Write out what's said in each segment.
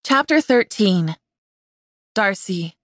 Chapter 13. Darcy.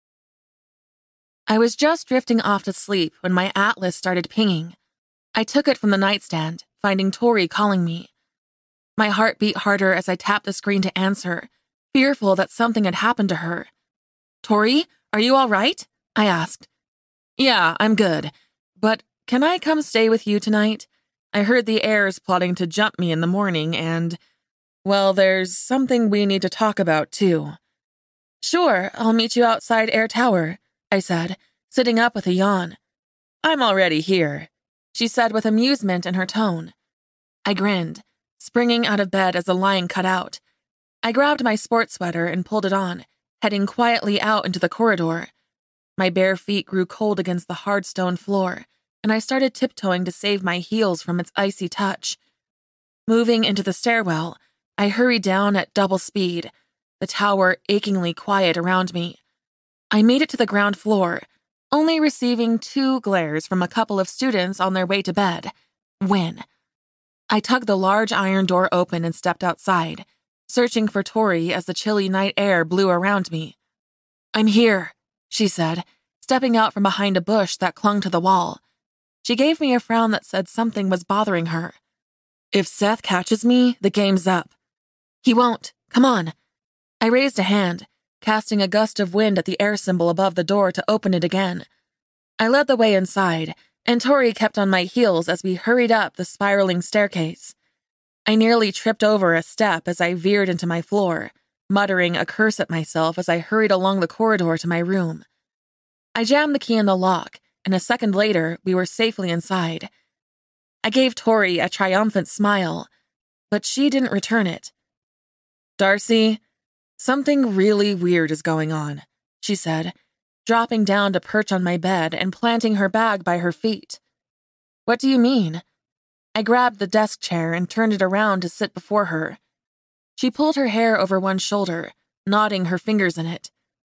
I was just drifting off to sleep when my atlas started pinging. I took it from the nightstand, finding Tori calling me. My heart beat harder as I tapped the screen to answer, fearful that something had happened to her. "Tori, are you all right?" I asked. "Yeah, I'm good. But can I come stay with you tonight? I heard the heirs plotting to jump me in the morning and... well, there's something we need to talk about, too." "Sure, I'll meet you outside Air Tower," I said, sitting up with a yawn. "I'm already here," she said with amusement in her tone. I grinned, springing out of bed as the line cut out. I grabbed my sports sweater and pulled it on, heading quietly out into the corridor. My bare feet grew cold against the hard stone floor, and I started tiptoeing to save my heels from its icy touch. Moving into the stairwell, I hurried down at double speed, the tower achingly quiet around me. I made it to the ground floor, only receiving 2 glares from a couple of students on their way to bed. When? I tugged the large iron door open and stepped outside, searching for Tori as the chilly night air blew around me. "I'm here," she said, stepping out from behind a bush that clung to the wall. She gave me a frown that said something was bothering her. "If Seth catches me, the game's up." "He won't. Come on." I raised a hand, casting a gust of wind at the air symbol above the door to open it again. I led the way inside, and Tori kept on my heels as we hurried up the spiraling staircase. I nearly tripped over a step as I veered into my floor, muttering a curse at myself as I hurried along the corridor to my room. I jammed the key in the lock, and a second later, we were safely inside. I gave Tori a triumphant smile, but she didn't return it. "Darcy, something really weird is going on," she said, dropping down to perch on my bed and planting her bag by her feet. "What do you mean?" I grabbed the desk chair and turned it around to sit before her. She pulled her hair over one shoulder, nodding her fingers in it.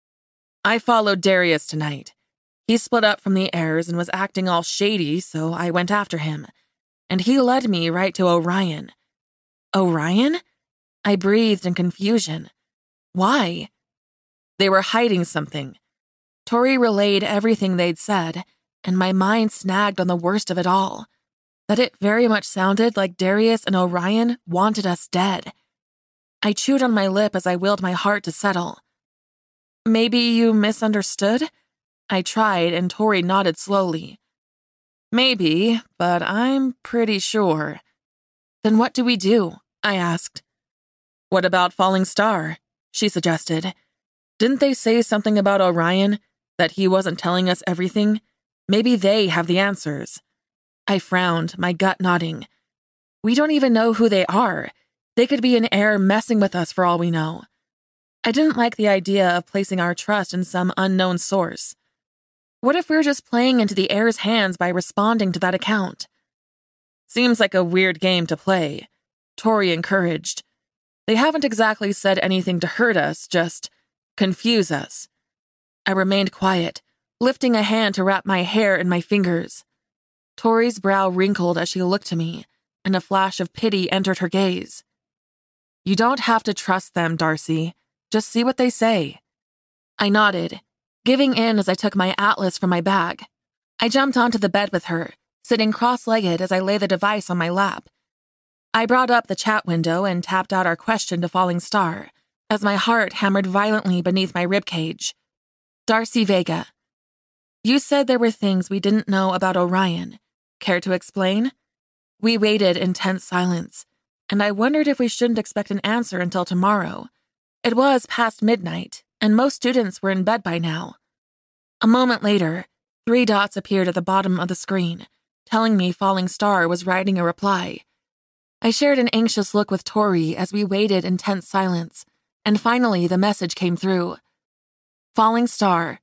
"I followed Darius tonight. He split up from the heirs and was acting all shady, so I went after him. And he led me right to Orion." "Orion?" I breathed in confusion. "Why?" "They were hiding something." Tori relayed everything they'd said, and my mind snagged on the worst of it all. That it very much sounded like Darius and Orion wanted us dead. I chewed on my lip as I willed my heart to settle. "Maybe you misunderstood?" I tried, and Tori nodded slowly. "Maybe, but I'm pretty sure." "Then what do we do?" I asked. "What about Falling Star?" she suggested. "Didn't they say something about Orion? That he wasn't telling us everything? Maybe they have the answers." I frowned, my gut nodding. "We don't even know who they are. They could be an heir messing with us for all we know." I didn't like the idea of placing our trust in some unknown source. What if we're just playing into the heir's hands by responding to that account? "Seems like a weird game to play," Tori encouraged. "They haven't exactly said anything to hurt us, just confuse us." I remained quiet, lifting a hand to wrap my hair in my fingers. Tori's brow wrinkled as she looked to me, and a flash of pity entered her gaze. "You don't have to trust them, Darcy. Just see what they say." I nodded, giving in as I took my atlas from my bag. I jumped onto the bed with her, sitting cross-legged as I lay the device on my lap. I brought up the chat window and tapped out our question to Falling Star, as my heart hammered violently beneath my ribcage. "Darcy Vega. You said there were things we didn't know about Orion. Care to explain?" We waited in tense silence, and I wondered if we shouldn't expect an answer until tomorrow. It was past midnight, and most students were in bed by now. A moment later, 3 dots appeared at the bottom of the screen, telling me Falling Star was writing a reply. I shared an anxious look with Tori as we waited in tense silence, and finally the message came through. Falling Star.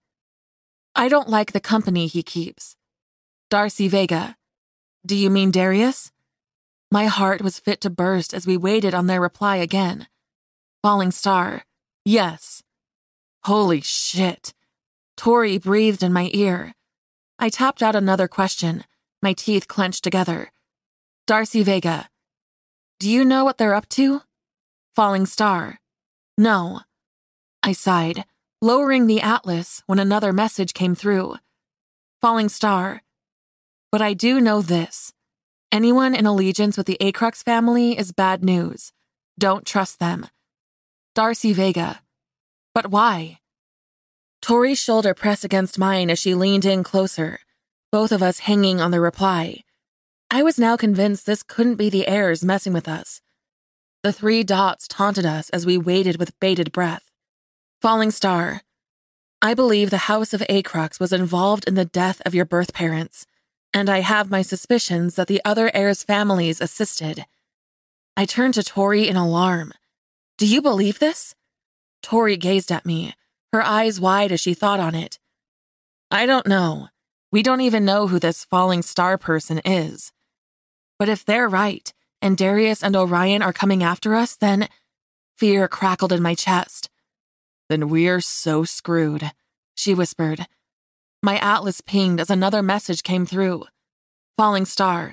I don't like the company he keeps. Darcy Vega. Do you mean Darius? My heart was fit to burst as we waited on their reply again. Falling Star. Yes. Holy shit. Tori breathed in my ear. I tapped out another question, my teeth clenched together. Darcy Vega. Do you know what they're up to? Falling Star. No. I sighed, lowering the atlas when another message came through. Falling star. But I do know this. Anyone in allegiance with the Acrux family is bad news. Don't trust them. Darcy Vega. But why? Tori's shoulder pressed against mine as she leaned in closer, both of us hanging on the reply. I was now convinced this couldn't be the heirs messing with us. The 3 dots taunted us as we waited with bated breath. Falling star. I believe the House of Acrux was involved in the death of your birth parents, and I have my suspicions that the other heirs' families assisted. I turned to Tori in alarm. Do you believe this? Tori gazed at me, her eyes wide as she thought on it. I don't know. We don't even know who this falling star person is. But if they're right, and Darius and Orion are coming after us, then... Fear crackled in my chest. Then we're so screwed, she whispered. My atlas pinged as another message came through. Falling star.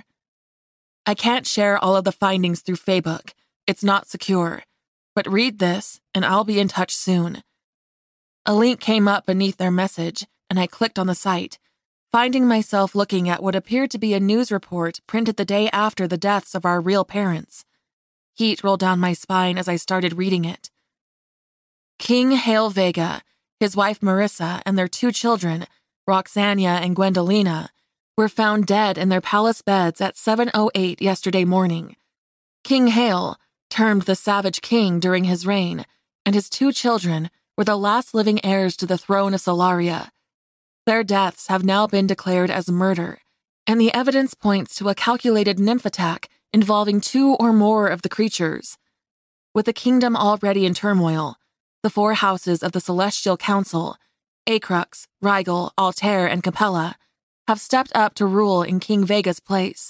I can't share all of the findings through Facebook. It's not secure. But read this, and I'll be in touch soon. A link came up beneath their message, and I clicked on the site, finding myself looking at what appeared to be a news report printed the day after the deaths of our real parents. Heat rolled down my spine as I started reading it. King Hale Vega, his wife Marissa, and their 2 children, Roxania and Gwendolina, were found dead in their palace beds at 7:08 yesterday morning. King Hale, termed the Savage King during his reign, and his 2 children were the last living heirs to the throne of Solaria. Their deaths have now been declared as murder, and the evidence points to a calculated nymph attack involving 2 or more of the creatures. With the kingdom already in turmoil, the 4 houses of the Celestial Council, Acrux, Rigel, Altair, and Capella, have stepped up to rule in King Vega's place.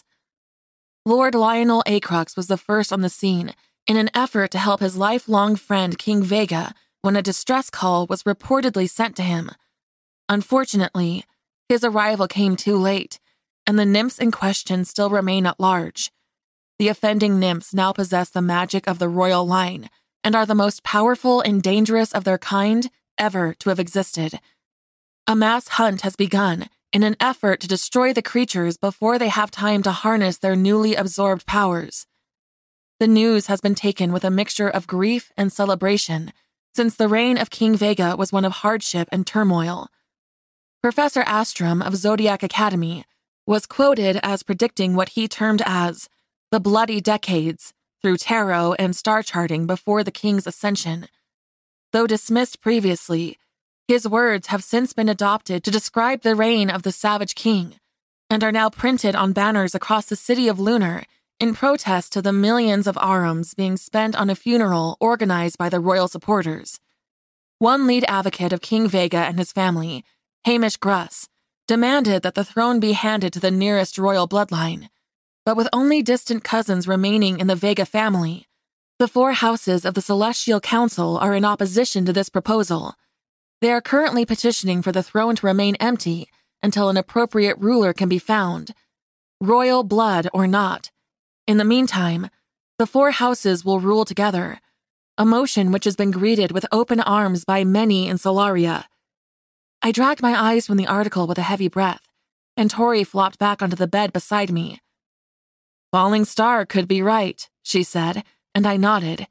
Lord Lionel Acrux was the first on the scene in an effort to help his lifelong friend King Vega when a distress call was reportedly sent to him. Unfortunately, his arrival came too late, and the nymphs in question still remain at large. The offending nymphs now possess the magic of the royal line and are the most powerful and dangerous of their kind ever to have existed. A mass hunt has begun in an effort to destroy the creatures before they have time to harness their newly absorbed powers. The news has been taken with a mixture of grief and celebration, since the reign of King Vega was one of hardship and turmoil. Professor Astrom of Zodiac Academy was quoted as predicting what he termed as the bloody decades through tarot and star charting before the king's ascension. Though dismissed previously, his words have since been adopted to describe the reign of the Savage King, and are now printed on banners across the city of Lunar in protest to the millions of arums being spent on a funeral organized by the royal supporters. One lead advocate of King Vega and his family, Hamish Gruss, demanded that the throne be handed to the nearest royal bloodline, but with only distant cousins remaining in the Vega family, the 4 houses of the Celestial Council are in opposition to this proposal. They are currently petitioning for the throne to remain empty until an appropriate ruler can be found, royal blood or not. In the meantime, the 4 houses will rule together, a motion which has been greeted with open arms by many in Solaria. I dragged my eyes from the article with a heavy breath, and Tori flopped back onto the bed beside me. Falling Star could be right, she said, and I nodded.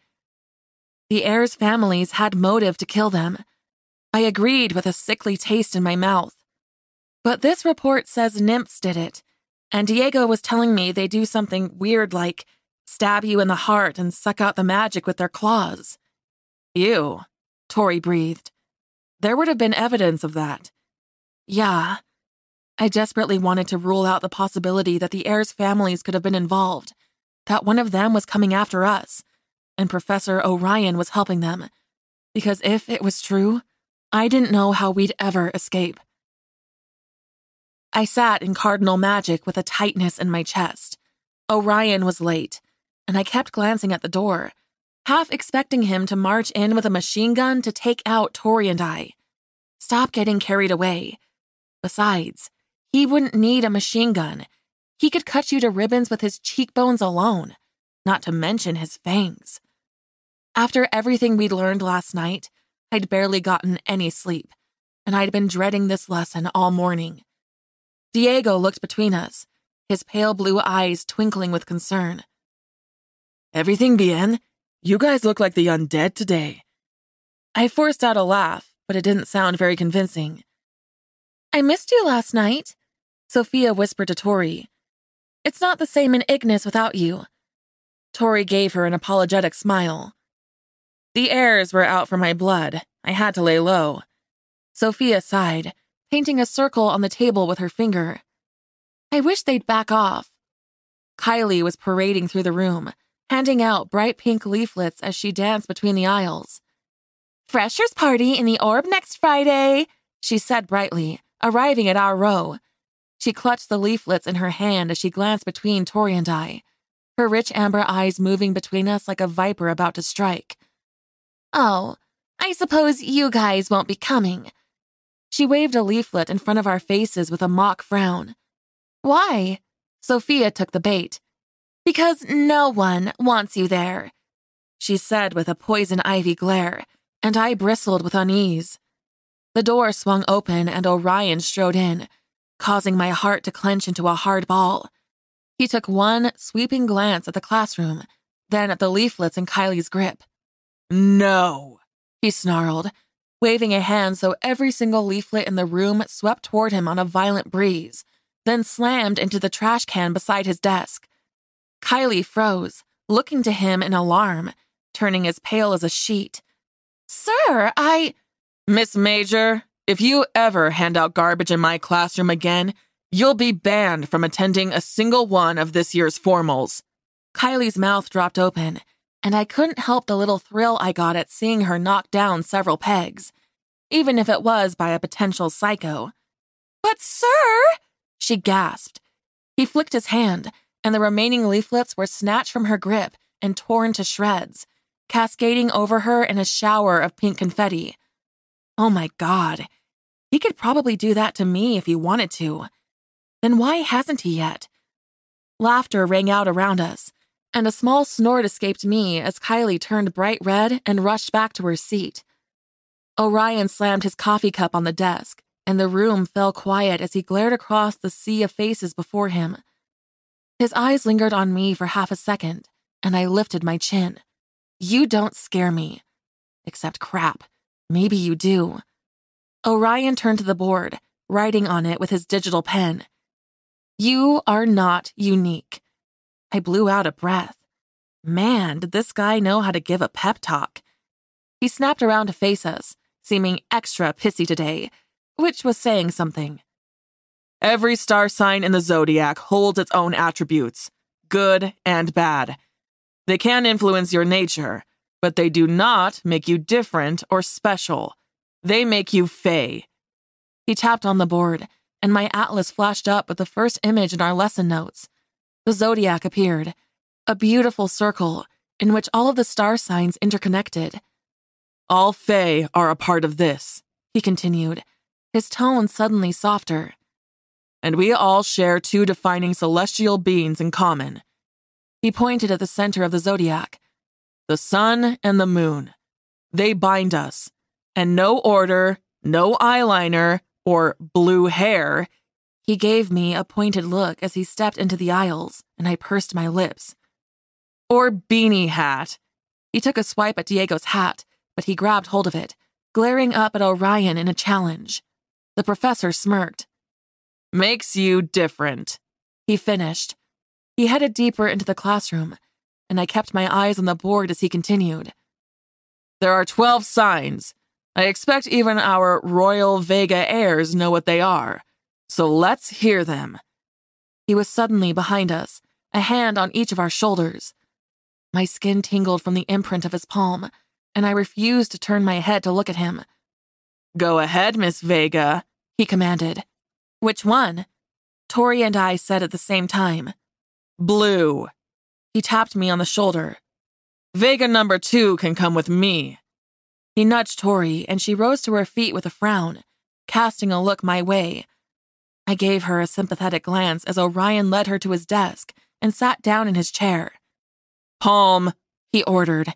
The heirs' families had motive to kill them. I agreed with a sickly taste in my mouth. But this report says nymphs did it, and Diego was telling me they do something weird like stab you in the heart and suck out the magic with their claws. Ew, Tori breathed. There would have been evidence of that. Yeah. I desperately wanted to rule out the possibility that the heirs' families could have been involved, that one of them was coming after us, and Professor Orion was helping them, because if it was true, I didn't know how we'd ever escape. I sat in cardinal magic with a tightness in my chest. Orion was late, and I kept glancing at the door, half expecting him to march in with a machine gun to take out Tori and I. Stop getting carried away. Besides, he wouldn't need a machine gun. He could cut you to ribbons with his cheekbones alone, not to mention his fangs. After everything we'd learned last night, I'd barely gotten any sleep, and I'd been dreading this lesson all morning. Diego looked between us, his pale blue eyes twinkling with concern. Everything bien? You guys look like the undead today. I forced out a laugh, but it didn't sound very convincing. I missed you last night, Sophia whispered to Tori. It's not the same in Ignis without you. Tori gave her an apologetic smile. The airs were out for my blood. I had to lay low. Sophia sighed, painting a circle on the table with her finger. I wish they'd back off. Kylie was parading through the room, handing out bright pink leaflets as she danced between the aisles. Freshers party in the Orb next Friday, she said brightly, arriving at our row. She clutched the leaflets in her hand as she glanced between Tori and I, her rich amber eyes moving between us like a viper about to strike. Oh, I suppose you guys won't be coming. She waved a leaflet in front of our faces with a mock frown. Why? Sophia took the bait. Because no one wants you there, she said with a poison ivy glare, and I bristled with unease. The door swung open and Orion strode in, causing my heart to clench into a hard ball. He took one sweeping glance at the classroom, then at the leaflets in Kylie's grip. No, he snarled, waving a hand so every single leaflet in the room swept toward him on a violent breeze, then slammed into the trash can beside his desk. Kylie froze, looking to him in alarm, turning as pale as a sheet. Sir, Miss Major, if you ever hand out garbage in my classroom again, you'll be banned from attending a single one of this year's formals. Kylie's mouth dropped open, and I couldn't help the little thrill I got at seeing her knock down several pegs, even if it was by a potential psycho. But sir, she gasped. He flicked his hand, and the remaining leaflets were snatched from her grip and torn to shreds, cascading over her in a shower of pink confetti. Oh my God, he could probably do that to me if he wanted to. Then why hasn't he yet? Laughter rang out around us, and a small snort escaped me as Kylie turned bright red and rushed back to her seat. Orion slammed his coffee cup on the desk, and the room fell quiet as he glared across the sea of faces before him. His eyes lingered on me for half a second, and I lifted my chin. You don't scare me. Except crap, maybe you do. Orion turned to the board, writing on it with his digital pen. You are not unique. I blew out a breath. Man, did this guy know how to give a pep talk. He snapped around to face us, seeming extra pissy today, which was saying something. Every star sign in the zodiac holds its own attributes, good and bad. They can influence your nature, but they do not make you different or special. They make you fey. He tapped on the board, and my atlas flashed up with the first image in our lesson notes. The zodiac appeared, a beautiful circle in which all of the star signs interconnected. All fey are a part of this, he continued, his tone suddenly softer. And we all share two defining celestial beings in common. He pointed at the center of the zodiac. The sun and the moon. They bind us. And no order, no eyeliner, or blue hair. He gave me a pointed look as he stepped into the aisles, and I pursed my lips. Or beanie hat. He took a swipe at Diego's hat, but he grabbed hold of it, glaring up at Orion in a challenge. The professor smirked. Makes you different, he finished. He headed deeper into the classroom, and I kept my eyes on the board as he continued. There are 12 signs. I expect even our Royal Vega heirs know what they are. So let's hear them. He was suddenly behind us, a hand on each of our shoulders. My skin tingled from the imprint of his palm, and I refused to turn my head to look at him. Go ahead, Miss Vega, he commanded. Which one? Tori and I said at the same time. Blue. He tapped me on the shoulder. Vega number 2 can come with me. He nudged Tori, and she rose to her feet with a frown, casting a look my way. I gave her a sympathetic glance as Orion led her to his desk and sat down in his chair. Palm, he ordered,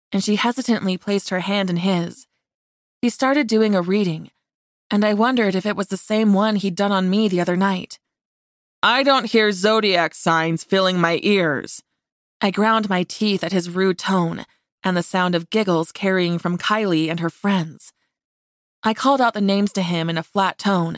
and she hesitantly placed her hand in his. He started doing a reading, and I wondered if it was the same one he'd done on me the other night. I don't hear zodiac signs filling my ears. I ground my teeth at his rude tone and the sound of giggles carrying from Kylie and her friends. I called out the names to him in a flat tone.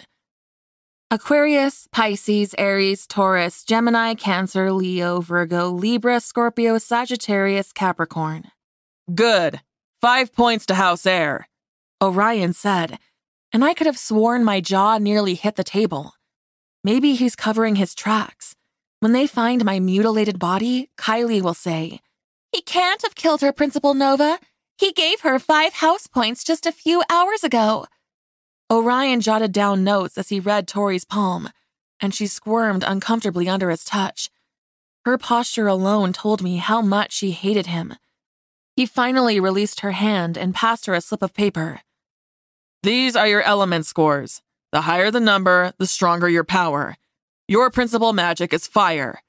Aquarius, Pisces, Aries, Taurus, Gemini, Cancer, Leo, Virgo, Libra, Scorpio, Sagittarius, Capricorn. Good. 5 points to House Air, Orion said, and I could have sworn my jaw nearly hit the table. Maybe he's covering his tracks. When they find my mutilated body, Kylie will say, "He can't have killed her, Principal Nova. He gave her 5 house points just a few hours ago." Orion jotted down notes as he read Tori's palm, and she squirmed uncomfortably under his touch. Her posture alone told me how much she hated him. He finally released her hand and passed her a slip of paper. These are your element scores. The higher the number, the stronger your power. Your principal magic is fire.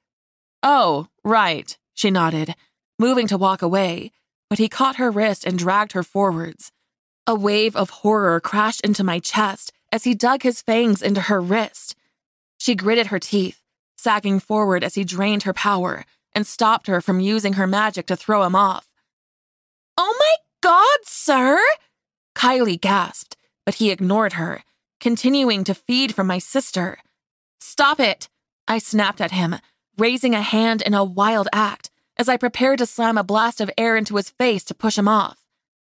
Oh, right, she nodded, moving to walk away, but he caught her wrist and dragged her forwards. A wave of horror crashed into my chest as he dug his fangs into her wrist. She gritted her teeth, sagging forward as he drained her power and stopped her from using her magic to throw him off. "Oh my God, sir!" Kylie gasped, but he ignored her, continuing to feed from my sister. "Stop it!" I snapped at him, raising a hand in a wild act as I prepared to slam a blast of air into his face to push him off.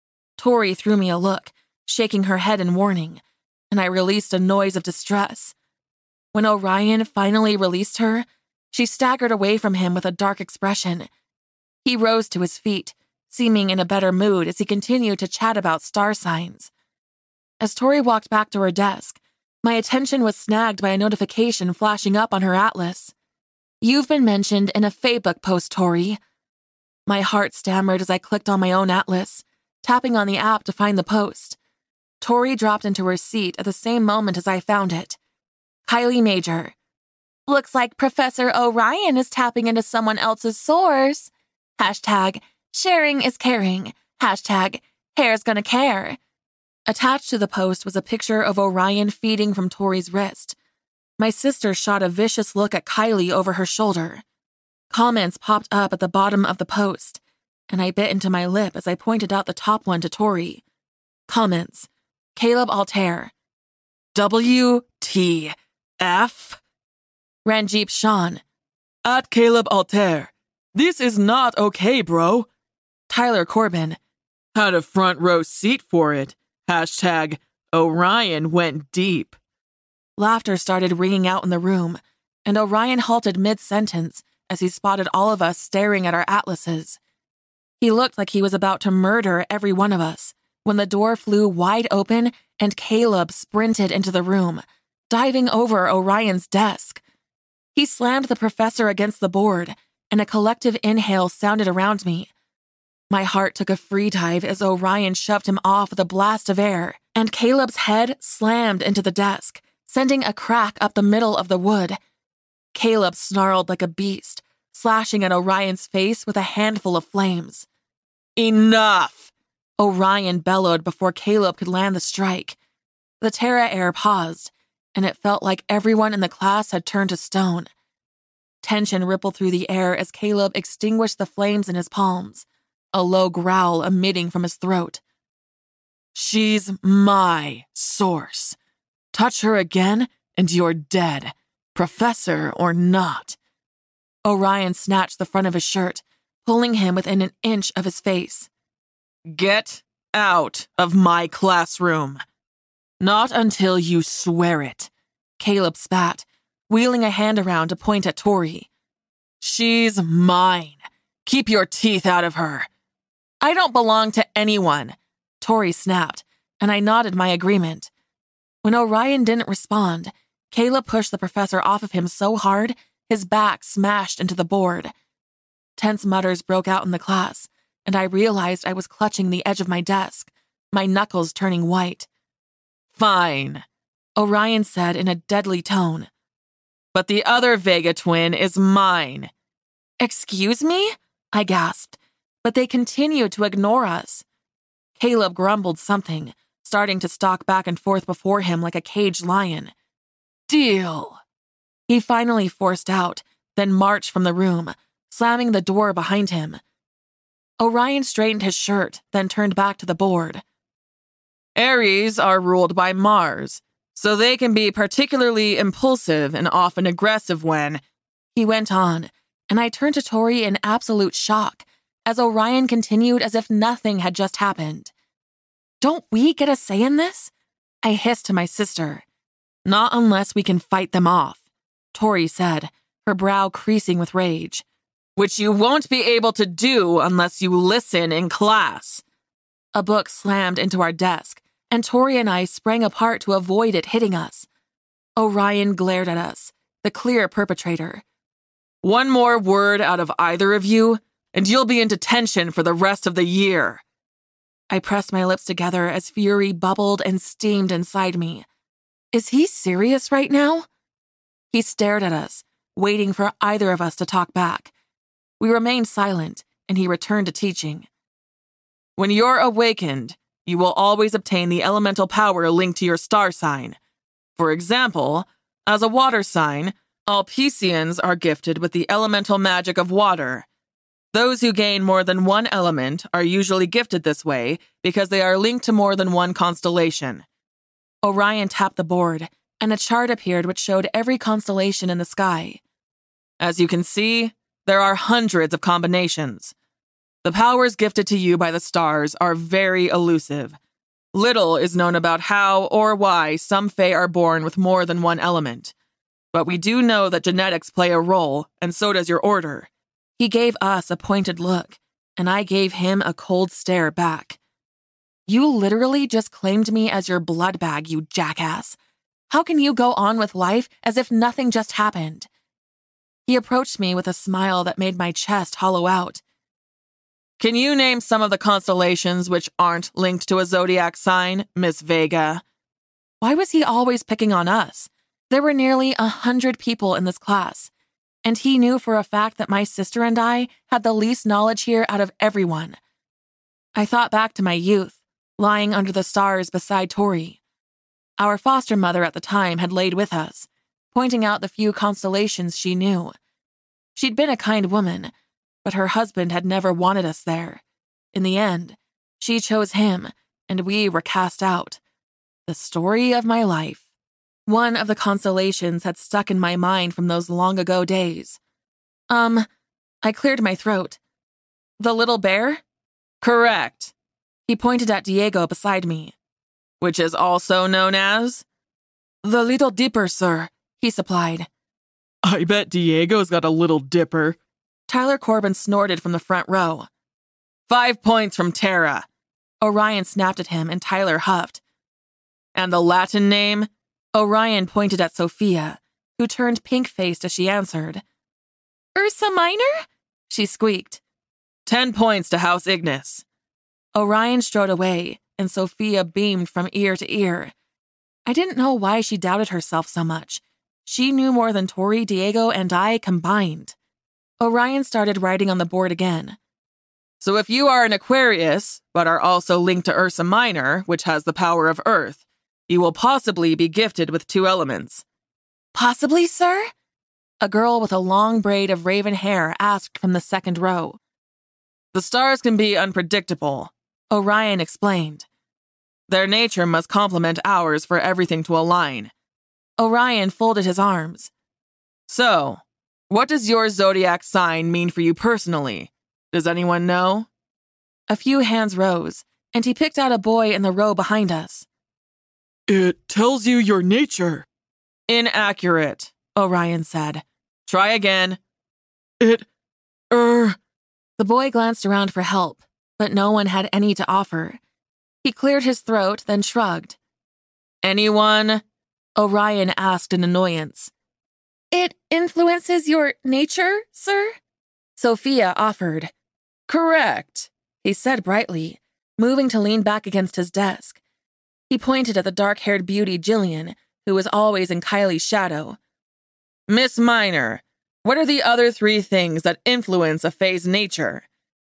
Tori threw me a look, shaking her head in warning, and I released a noise of distress. When Orion finally released her, she staggered away from him with a dark expression. He rose to his feet, seeming in a better mood as he continued to chat about star signs. As Tori walked back to her desk, my attention was snagged by a notification flashing up on her atlas. "You've been mentioned in a Facebook post, Tori." My heart stammered as I clicked on my own atlas, tapping on the app to find the post. Tori dropped into her seat at the same moment as I found it. Kylie Major. "Looks like Professor Orion is tapping into someone else's source. Hashtag sharing is caring. Hashtag hair's gonna care." Attached to the post was a picture of Orion feeding from Tori's wrist. My sister shot a vicious look at Kylie over her shoulder. Comments popped up at the bottom of the post, and I bit into my lip as I pointed out the top one to Tori. Comments. Caleb Altair. WTF? Ranjeep Sean. At Caleb Altair. This is not okay, bro. Tyler Corbin. Had a front row seat for it. Hashtag Orion went deep. Laughter started ringing out in the room, and Orion halted mid-sentence as he spotted all of us staring at our atlases. He looked like he was about to murder every one of us when the door flew wide open and Caleb sprinted into the room, diving over Orion's desk. He slammed the professor against the board, and a collective inhale sounded around me. My heart took a free dive as Orion shoved him off with a blast of air, and Caleb's head slammed into the desk, sending a crack up the middle of the wood. Caleb snarled like a beast, slashing at Orion's face with a handful of flames. Enough! Orion bellowed before Caleb could land the strike. The Terra air paused, and it felt like everyone in the class had turned to stone. Tension rippled through the air as Caleb extinguished the flames in his palms, a low growl emitting from his throat. She's my source. Touch her again, and you're dead, professor or not. Orion snatched the front of his shirt, pulling him within an inch of his face. Get out of my classroom. Not until you swear it, Caleb spat, wheeling a hand around to point at Tori. She's mine. Keep your teeth out of her. I don't belong to anyone, Tori snapped, and I nodded my agreement. When Orion didn't respond, Caleb pushed the professor off of him so hard, his back smashed into the board. Tense mutters broke out in the class, and I realized I was clutching the edge of my desk, my knuckles turning white. Fine, Orion said in a deadly tone. But the other Vega twin is mine. Excuse me? I gasped, but they continued to ignore us. Caleb grumbled something, starting to stalk back and forth before him like a caged lion. "Deal," he finally forced out, then marched from the room, slamming the door behind him. Orion straightened his shirt, then turned back to the board. Aries are ruled by Mars, so they can be particularly impulsive and often aggressive when, he went on, and I turned to Tori in absolute shock as Orion continued as if nothing had just happened. "Don't we get a say in this?" I hissed to my sister. "Not unless we can fight them off," Tori said, her brow creasing with rage. "Which you won't be able to do unless you listen in class." A book slammed into our desk, and Tori and I sprang apart to avoid it hitting us. Orion glared at us, the clear perpetrator. "One more word out of either of you, and you'll be in detention for the rest of the year." I pressed my lips together as fury bubbled and steamed inside me. Is he serious right now? He stared at us, waiting for either of us to talk back. We remained silent, and he returned to teaching. "When you're awakened, you will always obtain the elemental power linked to your star sign. For example, as a water sign, all Pisceans are gifted with the elemental magic of water. Those who gain more than one element are usually gifted this way because they are linked to more than one constellation." Orion tapped the board, and a chart appeared which showed every constellation in the sky. "As you can see, there are hundreds of combinations. The powers gifted to you by the stars are very elusive. Little is known about how or why some Fae are born with more than one element. But we do know that genetics play a role, and so does your order." He gave us a pointed look, and I gave him a cold stare back. "You literally just claimed me as your blood bag, you jackass. How can you go on with life as if nothing just happened?" He approached me with a smile that made my chest hollow out. "Can you name some of the constellations which aren't linked to a zodiac sign, Miss Vega?" Why was he always picking on us? There were nearly 100 people in this class, and he knew for a fact that my sister and I had the least knowledge here out of everyone. I thought back to my youth, lying under the stars beside Tori. Our foster mother at the time had laid with us, pointing out the few constellations she knew. She'd been a kind woman, but her husband had never wanted us there. In the end, she chose him, and we were cast out. The story of my life. One of the constellations had stuck in my mind from those long-ago days. I cleared my throat. "The little bear?" "Correct." He pointed at Diego beside me. "Which is also known as?" "The Little Dipper, sir," he supplied. "I bet Diego's got a little dipper." Tyler Corbin snorted from the front row. 5 points from Tara. Orion snapped at him, and Tyler huffed. "And the Latin name?" Orion pointed at Sophia, who turned pink-faced as she answered. "Ursa Minor?" she squeaked. 10 points to House Ignis. Orion strode away, and Sophia beamed from ear to ear. I didn't know why she doubted herself so much. She knew more than Tori, Diego, and I combined. Orion started writing on the board again. "So if you are an Aquarius, but are also linked to Ursa Minor, which has the power of Earth, you will possibly be gifted with 2 elements." "Possibly, sir?" A girl with a long braid of raven hair asked from the second row. "The stars can be unpredictable," Orion explained. "Their nature must complement ours for everything to align." Orion folded his arms. "So, what does your zodiac sign mean for you personally? Does anyone know?" A few hands rose, and he picked out a boy in the row behind us. "It tells you your nature." "Inaccurate," Orion said. "Try again." The boy glanced around for help, but no one had any to offer. He cleared his throat, then shrugged. "Anyone?" Orion asked in annoyance. "It influences your nature, sir?" Sophia offered. "Correct," he said brightly, moving to lean back against his desk. He pointed at the dark-haired beauty Jillian, who was always in Kylie's shadow. "Miss Minor, what are the other 3 things that influence a Fae's nature?"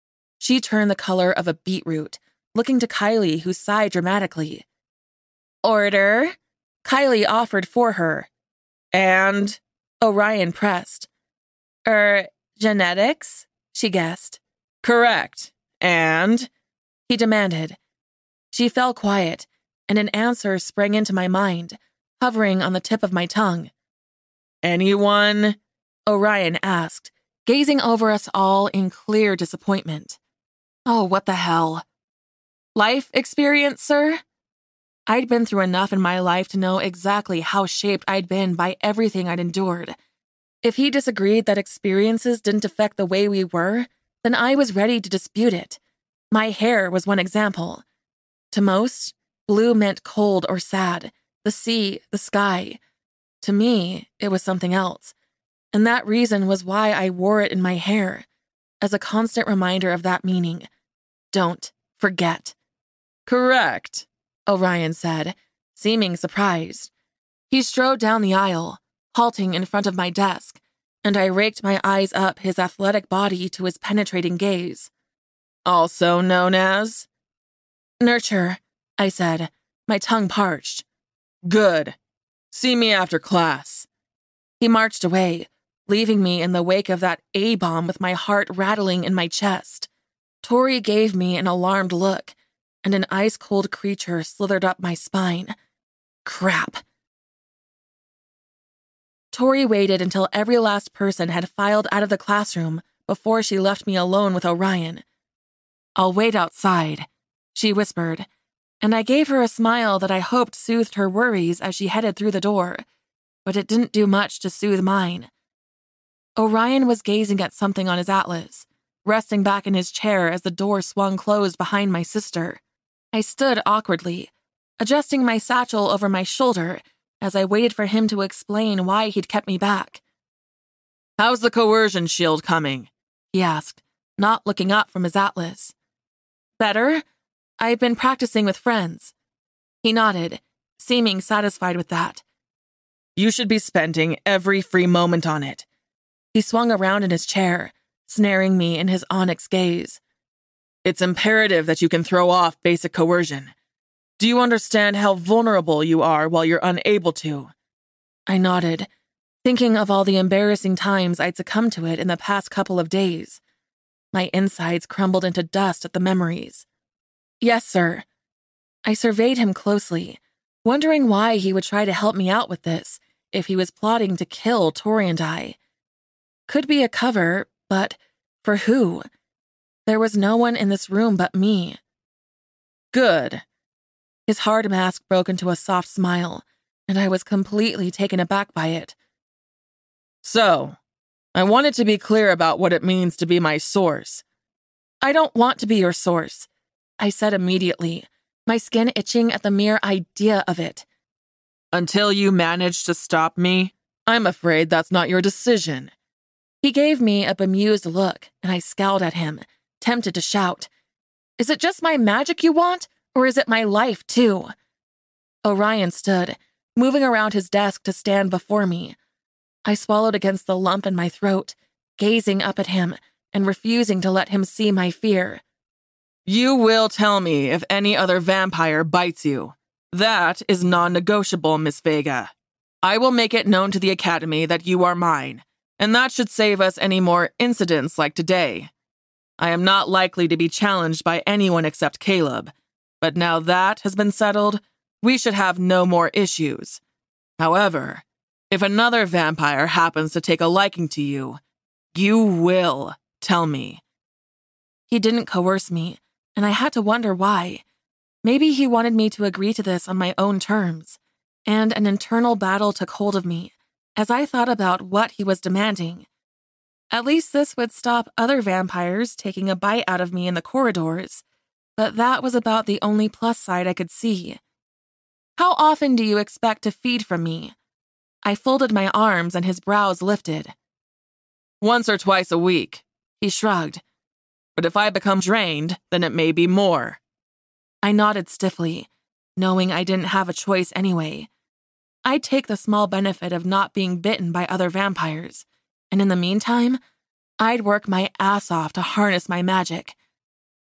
She turned the color of a beetroot, looking to Kylie, who sighed dramatically. Order? Kylie offered for her. And? Orion pressed. Genetics? She guessed. Correct. And? He demanded. She fell quiet, and an answer sprang into my mind, hovering on the tip of my tongue. Anyone? Orion asked, gazing over us all in clear disappointment. Oh, what the hell? Life experience, sir? I'd been through enough in my life to know exactly how shaped I'd been by everything I'd endured. If he disagreed that experiences didn't affect the way we were, then I was ready to dispute it. My hair was one example. To most, blue meant cold or sad, the sea, the sky. To me, it was something else. And that reason was why I wore it in my hair, as a constant reminder of that meaning. Don't forget. Correct, Orion said, seeming surprised. He strode down the aisle, halting in front of my desk, and I raked my eyes up his athletic body to his penetrating gaze. Also known as? Nurture, I said, my tongue parched. Good. See me after class. He marched away, leaving me in the wake of that A-bomb with my heart rattling in my chest. Tori gave me an alarmed look, and an ice-cold creature slithered up my spine. Crap. Tori waited until every last person had filed out of the classroom before she left me alone with Orion. I'll wait outside, she whispered, and I gave her a smile that I hoped soothed her worries as she headed through the door, but it didn't do much to soothe mine. Orion was gazing at something on his atlas, resting back in his chair as the door swung closed behind my sister. I stood awkwardly, adjusting my satchel over my shoulder as I waited for him to explain why he'd kept me back. How's the coercion shield coming? He asked, not looking up from his atlas. Better? I've been practicing with friends. He nodded, seeming satisfied with that. You should be spending every free moment on it. He swung around in his chair, snaring me in his onyx gaze. It's imperative that you can throw off basic coercion. Do you understand how vulnerable you are while you're unable to? I nodded, thinking of all the embarrassing times I'd succumbed to it in the past couple of days. My insides crumbled into dust at the memories. Yes, sir. I surveyed him closely, wondering why he would try to help me out with this if he was plotting to kill Tori and I. Could be a cover, but for who? There was no one in this room but me. Good. His hard mask broke into a soft smile, and I was completely taken aback by it. So, I wanted to be clear about what it means to be my source. I don't want to be your source, I said immediately, my skin itching at the mere idea of it. Until you manage to stop me, I'm afraid that's not your decision. He gave me a bemused look, and I scowled at him, tempted to shout. Is it just my magic you want, or is it my life, too? Orion stood, moving around his desk to stand before me. I swallowed against the lump in my throat, gazing up at him and refusing to let him see my fear. You will tell me if any other vampire bites you. That is non-negotiable, Miss Vega. I will make it known to the Academy that you are mine, and that should save us any more incidents like today. I am not likely to be challenged by anyone except Caleb, but now that has been settled, we should have no more issues. However, if another vampire happens to take a liking to you, you will tell me. He didn't coerce me, and I had to wonder why. Maybe he wanted me to agree to this on my own terms, and an internal battle took hold of me as I thought about what he was demanding. At least this would stop other vampires taking a bite out of me in the corridors, but that was about the only plus side I could see. How often do you expect to feed from me? I folded my arms and his brows lifted. Once or twice a week, he shrugged. But if I become drained, then it may be more. I nodded stiffly, knowing I didn't have a choice anyway. I'd take the small benefit of not being bitten by other vampires, and in the meantime, I'd work my ass off to harness my magic.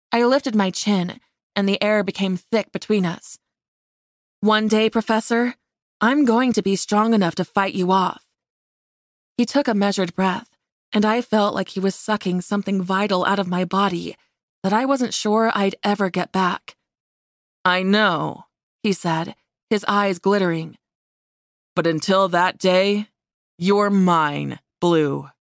I lifted my chin, and the air became thick between us. "One day, Professor, I'm going to be strong enough to fight you off." He took a measured breath, and I felt like he was sucking something vital out of my body that I wasn't sure I'd ever get back. "I know," he said, his eyes glittering. "But until that day, you're mine, Blue."